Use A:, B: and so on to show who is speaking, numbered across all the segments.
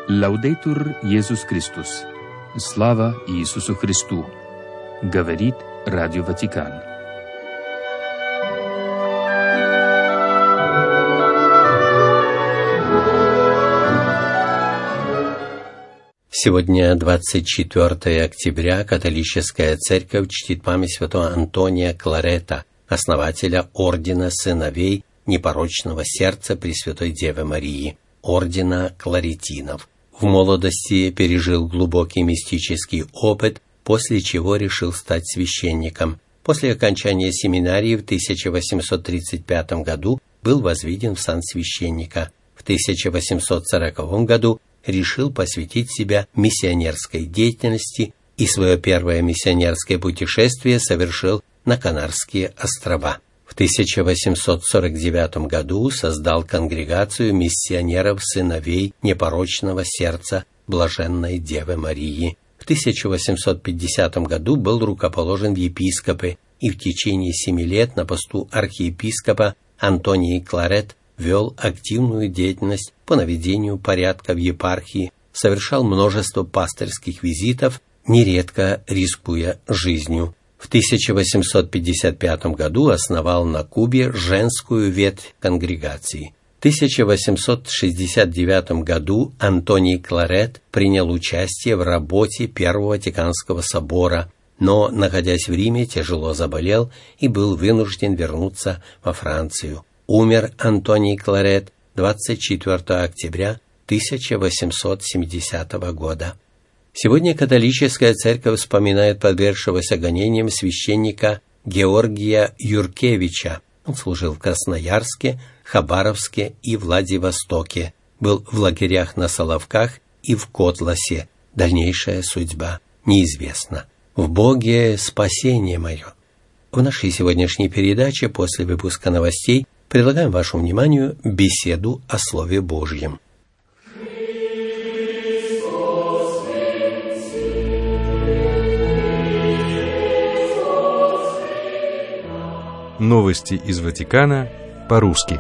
A: Лаудейтур Иисус Христос. Слава Иисусу Христу. Говорит Радио Ватикан.
B: Сегодня 24 октября. Католическая церковь чтит память святого Антония Кларета, основателя Ордена Сыновей Непорочного Сердца Пресвятой Девы Марии, Ордена Кларетинов. В молодости пережил глубокий мистический опыт, после чего решил стать священником. После окончания семинарии в 1835 году был возведен в сан священника. В 1840 году решил посвятить себя миссионерской деятельности и свое первое миссионерское путешествие совершил на Канарские острова. В 1849 году создал конгрегацию миссионеров-сыновей Непорочного Сердца Блаженной Девы Марии. В 1850 году был рукоположен в епископы и в течение 7 лет на посту архиепископа Антоний Кларет вел активную деятельность по наведению порядка в епархии, совершал множество пастырских визитов, нередко рискуя жизнью. В 1855 году основал на Кубе женскую ветвь конгрегации. В 1869 году Антоний Кларет принял участие в работе Первого Ватиканского собора, но, находясь в Риме, тяжело заболел и был вынужден вернуться во Францию. Умер Антоний Кларет 24 октября 1870 года. Сегодня католическая церковь вспоминает подвергшегося гонениям священника Георгия Юркевича. Он служил в Красноярске, Хабаровске и Владивостоке, был в лагерях на Соловках и в Котласе. Дальнейшая судьба неизвестна. В Боге спасение мое. В нашей сегодняшней передаче после выпуска новостей предлагаем вашему вниманию беседу о Слове Божьем.
C: Новости из Ватикана по-русски.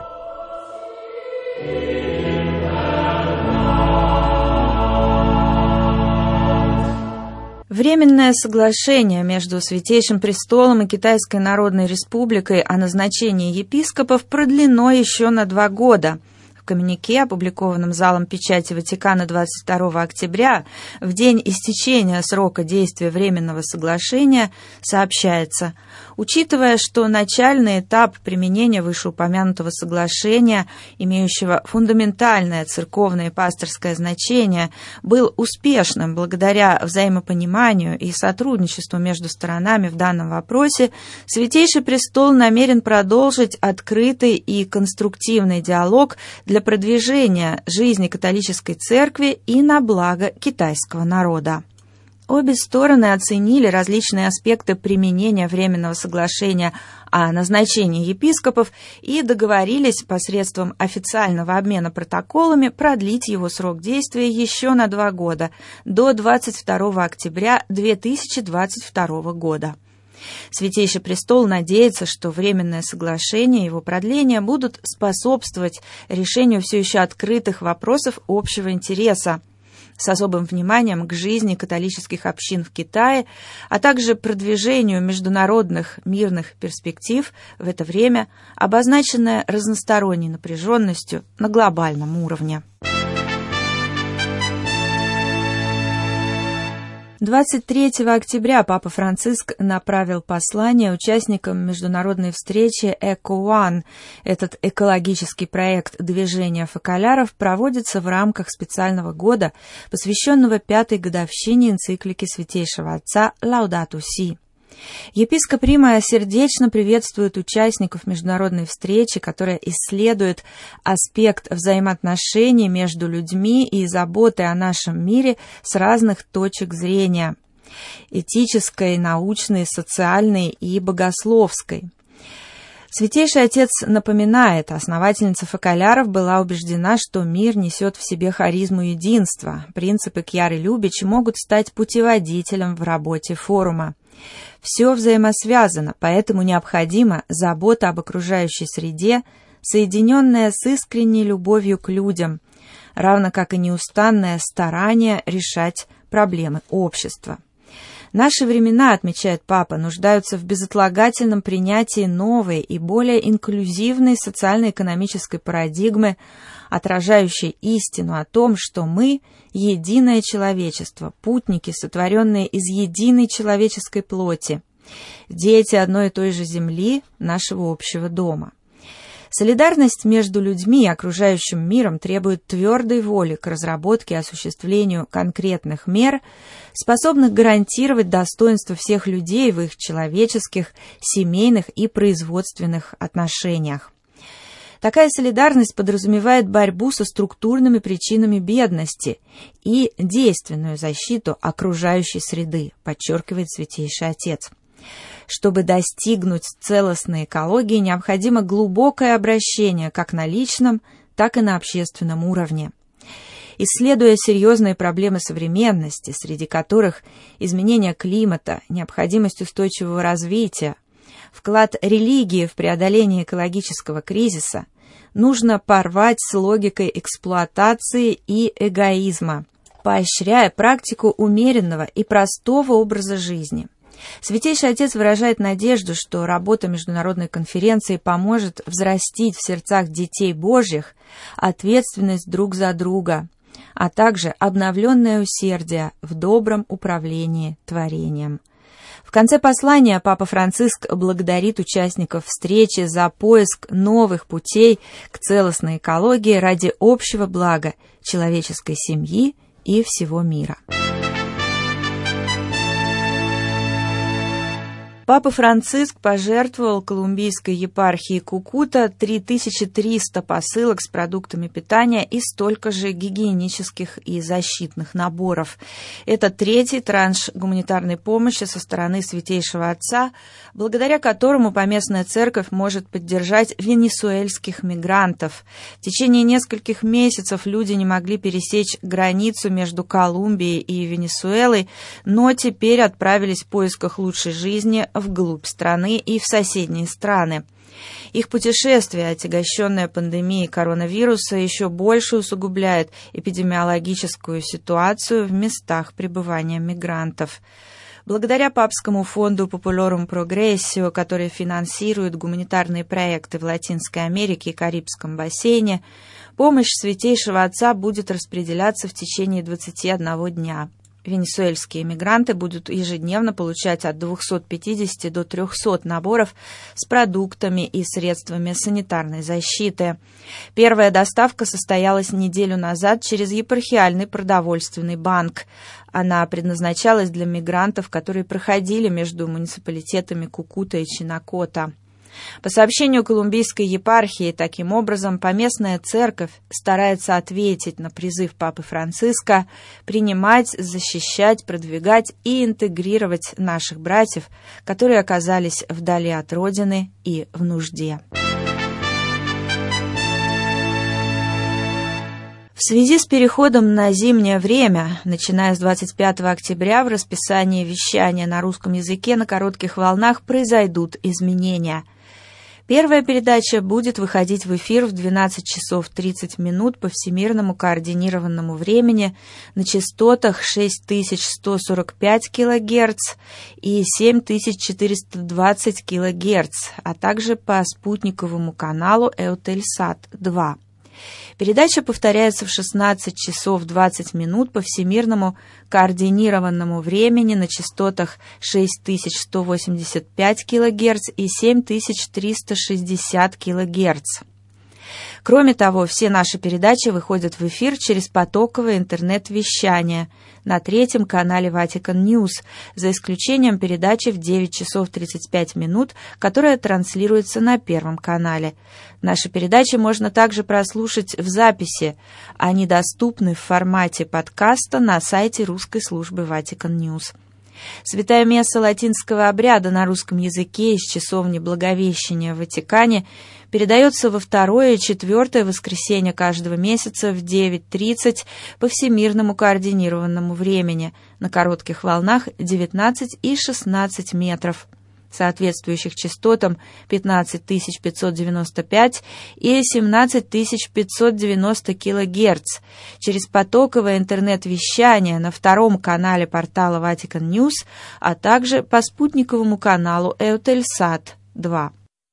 D: Временное соглашение между Святейшим Престолом и Китайской Народной Республикой о назначении епископов продлено еще на 2 года. В коммюнике, опубликованном залом печати Ватикана 22 октября, в день истечения срока действия Временного соглашения, сообщается: учитывая, что начальный этап применения вышеупомянутого соглашения, имеющего фундаментальное церковное и пасторское значение, был успешным благодаря взаимопониманию и сотрудничеству между сторонами в данном вопросе, Святейший Престол намерен продолжить открытый и конструктивный диалог для продвижения жизни католической церкви и на благо китайского народа. Обе стороны оценили различные аспекты применения Временного соглашения о назначении епископов и договорились посредством официального обмена протоколами продлить его срок действия еще на 2 года, до 22 октября 2022 года. Святейший Престол надеется, что Временное соглашение и его продление будут способствовать решению все еще открытых вопросов общего интереса, с особым вниманием к жизни католических общин в Китае, а также продвижению международных мирных перспектив в это время, обозначенное разносторонней напряженностью на глобальном уровне. 23 октября Папа Франциск направил послание участникам международной встречи «Эко-One». Этот экологический проект движения фоколяров проводится в рамках специального года, посвященного 5-й годовщине энциклики Святейшего Отца «Лаудату Си». Епископ Рима сердечно приветствует участников международной встречи, которая исследует аспект взаимоотношений между людьми и заботы о нашем мире с разных точек зрения – этической, научной, социальной и богословской. Святейший Отец напоминает, основательница фоколяров была убеждена, что мир несет в себе харизму единства. Принципы Кьяры Любич могут стать путеводителем в работе форума. Все взаимосвязано, поэтому необходима забота об окружающей среде, соединенная с искренней любовью к людям. равно как и неустанное старание решать проблемы общества. Наши времена, отмечает Папа, нуждаются в безотлагательном принятии новой и более инклюзивной социально-экономической парадигмы, отражающей истину о том, что мы – единое человечество, путники, сотворенные из единой человеческой плоти, дети одной и той же земли, нашего общего дома. Солидарность между людьми и окружающим миром требует твердой воли к разработке и осуществлению конкретных мер, способных гарантировать достоинство всех людей в их человеческих, семейных и производственных отношениях. Такая солидарность подразумевает борьбу со структурными причинами бедности и действенную защиту окружающей среды, подчеркивает Святейший Отец. Чтобы достигнуть целостной экологии, необходимо глубокое обращение как на личном, так и на общественном уровне. Исследуя серьезные проблемы современности, среди которых изменение климата, необходимость устойчивого развития, вклад религии в преодоление экологического кризиса, нужно порвать с логикой эксплуатации и эгоизма, поощряя практику умеренного и простого образа жизни. Святейший Отец выражает надежду, что работа Международной конференции поможет взрастить в сердцах детей Божьих ответственность друг за друга, а также обновленное усердие в добром управлении творением. В конце послания Папа Франциск благодарит участников встречи за поиск новых путей к целостной экологии ради общего блага человеческой семьи и всего мира. Папа Франциск пожертвовал колумбийской епархии Кукута 3300 посылок с продуктами питания и столько же гигиенических и защитных наборов. Это третий транш гуманитарной помощи со стороны Святейшего Отца, благодаря которому поместная церковь может поддержать венесуэльских мигрантов. В течение нескольких месяцев люди не могли пересечь границу между Колумбией и Венесуэлой, но теперь отправились в поисках лучшей жизни вглубь страны и в соседние страны. Их путешествие, отягощенное пандемией коронавируса, еще больше усугубляет эпидемиологическую ситуацию в местах пребывания мигрантов. Благодаря Папскому фонду Populorum Progressio, который финансирует гуманитарные проекты в Латинской Америке и Карибском бассейне, помощь Святейшего Отца будет распределяться в течение 21 дня. Венесуэльские мигранты будут ежедневно получать от 250 до 300 наборов с продуктами и средствами санитарной защиты. Первая доставка состоялась неделю назад через епархиальный продовольственный банк. Она предназначалась для мигрантов, которые проходили между муниципалитетами Кукута и Чинакота. По сообщению колумбийской епархии, таким образом, поместная церковь старается ответить на призыв Папы Франциска принимать, защищать, продвигать и интегрировать наших братьев, которые оказались вдали от Родины и в нужде. В связи с переходом на зимнее время, начиная с 25 октября, в расписании вещания на русском языке на коротких волнах произойдут изменения. Первая передача будет выходить в эфир в 12 часов 30 минут по всемирному координированному времени на частотах 6145 кГц и 7420 кГц, а также по спутниковому каналу Eutelsat-2. Передача повторяется в 16 часов 20 минут по всемирному координированному времени на частотах 6185 кГц и 7360 кГц. Кроме того, все наши передачи выходят в эфир через потоковое интернет-вещание на третьем канале Vatican News, за исключением передачи в 9 часов 35 минут, которая транслируется на первом канале. Наши передачи можно также прослушать в записи. Они доступны в формате подкаста на сайте русской службы Vatican News. Святая месса латинского обряда на русском языке из часовни Благовещения в Ватикане передается во второе и четвертое воскресенье каждого месяца в 9:30 по всемирному координированному времени на коротких волнах 19 и 16 метров. соответствующих частотам 15595 и 17590 кГц, через потоковое интернет-вещание на втором канале портала Vatican News, а также по спутниковому каналу Eutelsat-2.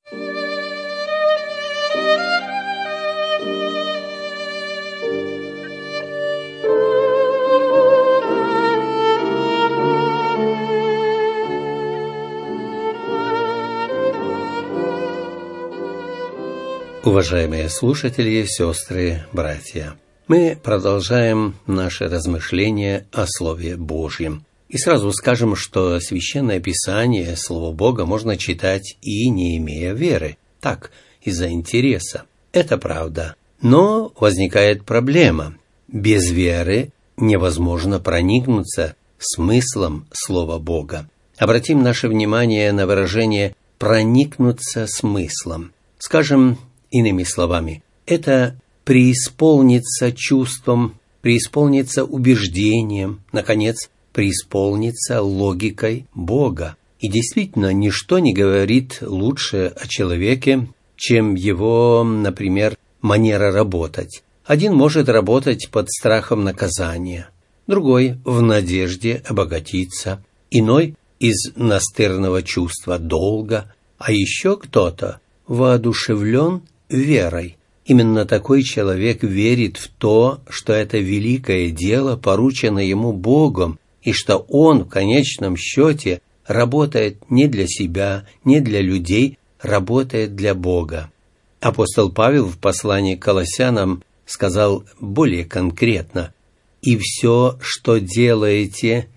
B: Уважаемые слушатели, сестры, братья, мы продолжаем наши размышления о Слове Божьем. И сразу скажем, что Священное Писание, Слово Бога, можно читать и не имея веры, так, из-за интереса. Это правда. Но возникает проблема. Без веры невозможно проникнуться смыслом Слова Бога. Обратим наше внимание на выражение «проникнуться смыслом». Скажем, иными словами, это преисполниться чувством, преисполниться убеждением, наконец, преисполниться логикой Бога. И действительно, ничто не говорит лучше о человеке, чем его, например, манера работать. Один может работать под страхом наказания, другой в надежде обогатиться, иной из настырного чувства долга, а еще кто-то воодушевлен верой. Именно такой человек верит в то, что это великое дело поручено ему Богом, и что он в конечном счете работает не для себя, не для людей, работает для Бога. Апостол Павел в послании к Колоссянам сказал более конкретно: «И все, что делаете,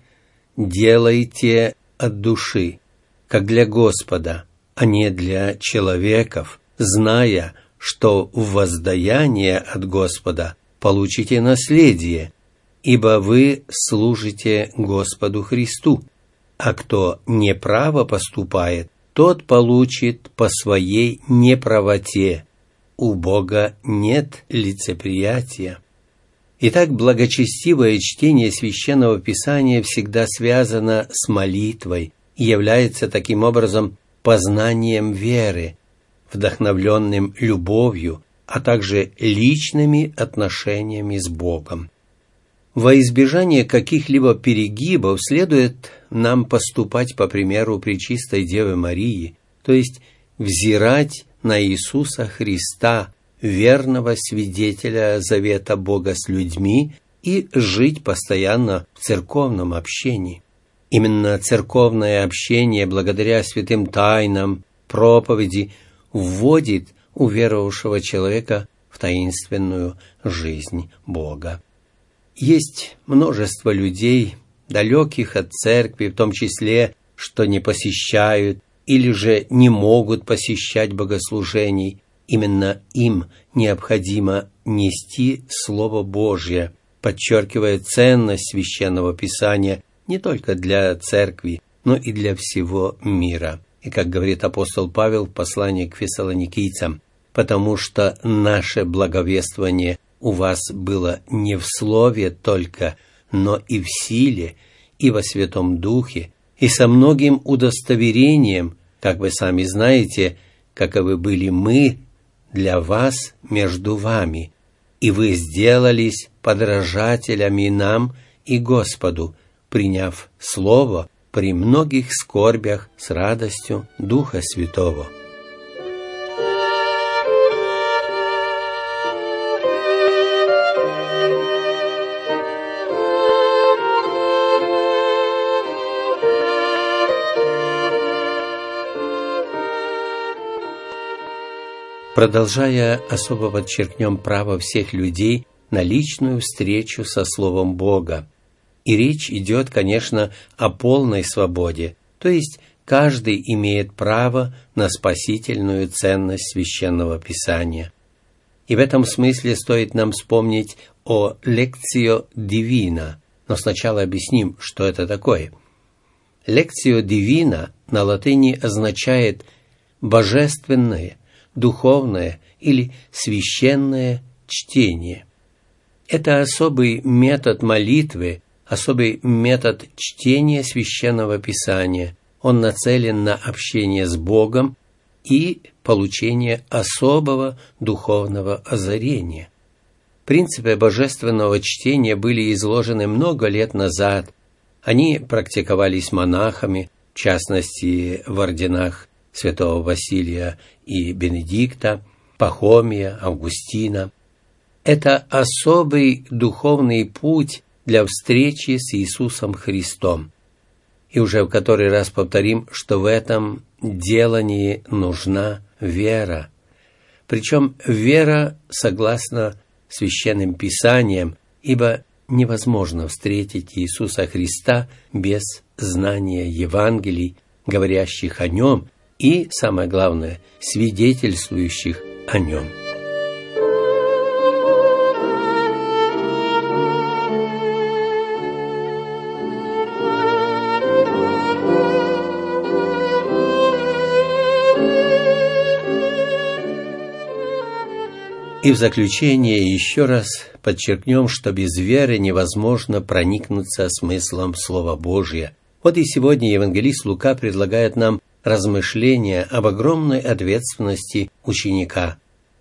B: делайте от души, как для Господа, а не для человеков, зная, что в воздаяние от Господа получите наследие, ибо вы служите Господу Христу, а кто неправо поступает, тот получит по своей неправоте. У Бога нет лицеприятия». Итак, благочестивое чтение Священного Писания всегда связано с молитвой и является таким образом познанием веры, вдохновленным любовью, а также личными отношениями с Богом. Во избежание каких-либо перегибов следует нам поступать по примеру Пречистой Девы Марии, то есть взирать на Иисуса Христа, верного свидетеля завета Бога с людьми, и жить постоянно в церковном общении. Именно церковное общение, благодаря святым тайнам, проповеди, вводит уверовавшего человека в таинственную жизнь Бога. Есть множество людей, далеких от церкви, в том числе, что не посещают или же не могут посещать богослужений. Именно им необходимо нести Слово Божье, подчеркивая ценность Священного Писания не только для церкви, но и для всего мира. И, как говорит апостол Павел в послании к фессалоникийцам, «Потому что наше благовествование у вас было не в слове только, но и в силе, и во Святом Духе, и со многим удостоверением, как вы сами знаете, каковы были мы для вас между вами, и вы сделались подражателями нам и Господу, приняв Слово при многих скорбях с радостью Духа Святого». Продолжая, особо подчеркнем право всех людей на личную встречу со Словом Бога. И речь идет, конечно, о полной свободе, то есть каждый имеет право на спасительную ценность Священного Писания. И в этом смысле стоит нам вспомнить о «lectio divina», но сначала объясним, что это такое. «Lectio divina» на латыни означает «божественное», «духовное» или «священное чтение». Это особый метод молитвы, особый метод чтения Священного Писания, Он нацелен на общение с Богом и получение особого духовного озарения. Принципы божественного чтения были изложены много лет назад. Они практиковались монахами, в частности, в орденах святого Василия и Бенедикта, Пахомия, Августина. Это особый духовный путь для встречи с Иисусом Христом. И уже в который раз повторим, что в этом делании нужна вера. Причем вера согласно Священным Писаниям, ибо невозможно встретить Иисуса Христа без знания Евангелий, говорящих о Нем, и, самое главное, свидетельствующих о Нем. И в заключение еще раз подчеркнем, что без веры невозможно проникнуться смыслом Слова Божия. Вот и сегодня евангелист Лука предлагает нам размышления об огромной ответственности ученика.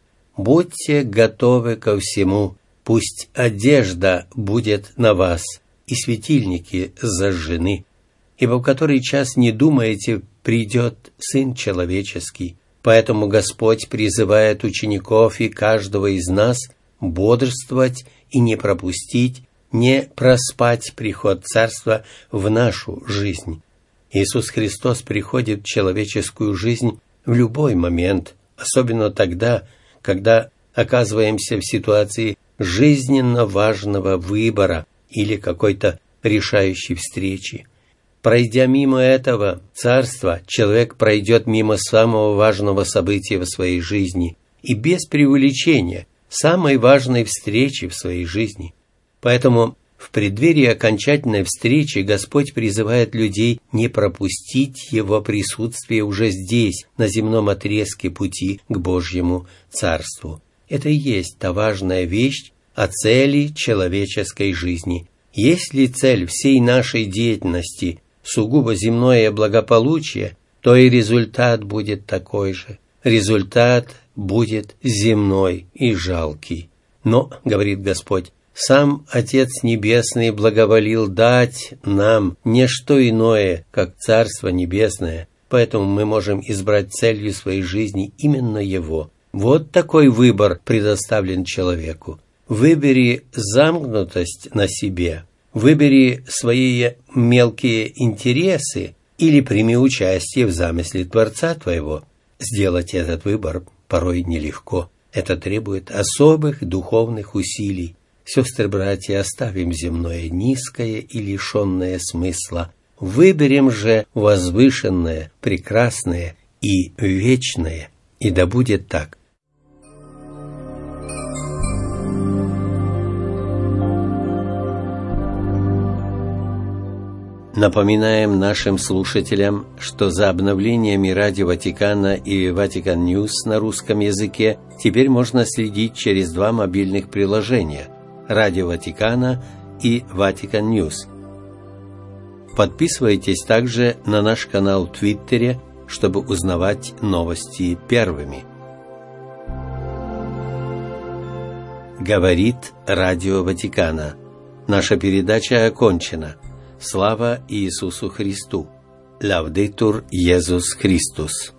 B: «Будьте готовы ко всему, пусть одежда будет на вас, и светильники зажжены, ибо в который час не думаете, придет Сын Человеческий». Поэтому Господь призывает учеников и каждого из нас бодрствовать и не пропустить, не проспать приход Царства в нашу жизнь. Иисус Христос приходит в человеческую жизнь в любой момент, особенно тогда, когда оказываемся в ситуации жизненно важного выбора или какой-то решающей встречи. Пройдя мимо этого царства, человек пройдет мимо самого важного события в своей жизни и без преувеличения самой важной встречи в своей жизни. Поэтому в преддверии окончательной встречи Господь призывает людей не пропустить Его присутствие уже здесь, на земном отрезке пути к Божьему Царству. Это и есть та важная вещь о цели человеческой жизни. Если цель всей нашей деятельности – сугубо земное благополучие, то и результат будет такой же. Результат будет земной и жалкий. Но, говорит Господь, сам Отец Небесный благоволил дать нам не что иное, как Царство Небесное, поэтому мы можем избрать целью своей жизни именно Его. Вот такой выбор предоставлен человеку. Выбери замкнутость на себе, выбери свои мелкие интересы или прими участие в замысле Творца твоего. Сделать этот выбор порой нелегко. Это требует особых духовных усилий. Сестры-братья, оставим земное низкое и лишенное смысла. Выберем же возвышенное, прекрасное и вечное. И да будет так. Напоминаем нашим слушателям, что за обновлениями Радио Ватикана и Ватикан Ньюс на русском языке теперь можно следить через два мобильных приложения – Радио Ватикана и Ватикан Ньюс. Подписывайтесь также на наш канал в Твиттере, чтобы узнавать новости первыми. Говорит Радио Ватикана. Наша передача окончена. Слава Иисусу Христу! Лаудетур Иисус Христос!